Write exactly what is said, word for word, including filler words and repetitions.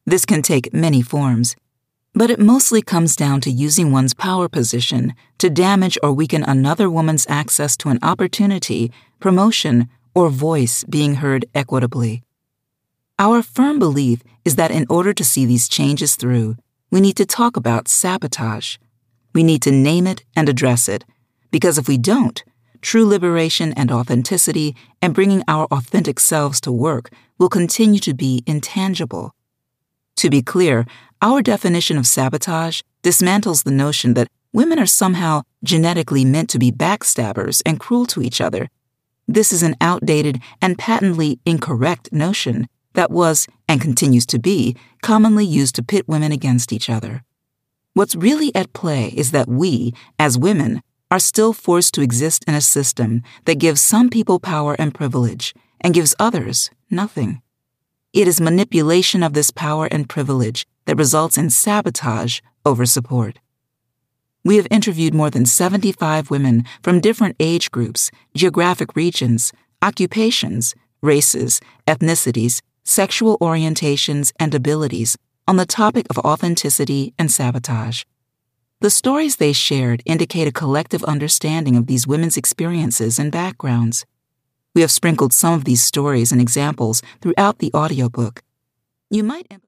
This can take many forms, but it mostly comes down to using one's power position to damage or weaken another woman's access to an opportunity, promotion, or voice being heard equitably. Our firm belief is that in order to see these changes through, we need to talk about sabotage. We need to name it and address it, because if we don't, true liberation and authenticity and bringing our authentic selves to work will continue to be intangible. To be clear, our definition of sabotage dismantles the notion that women are somehow genetically meant to be backstabbers and cruel to each other. This is an outdated and patently incorrect notion that was, and continues to be, commonly used to pit women against each other. What's really at play is that we, as women, are still forced to exist in a system that gives some people power and privilege and gives others nothing. It is manipulation of this power and privilege that results in sabotage over support. We have interviewed more than seventy-five women from different age groups, geographic regions, occupations, races, ethnicities, sexual orientations, and abilities on the topic of authenticity and sabotage. The stories they shared indicate a collective understanding of these women's experiences and backgrounds. We have sprinkled some of these stories and examples throughout the audiobook. You might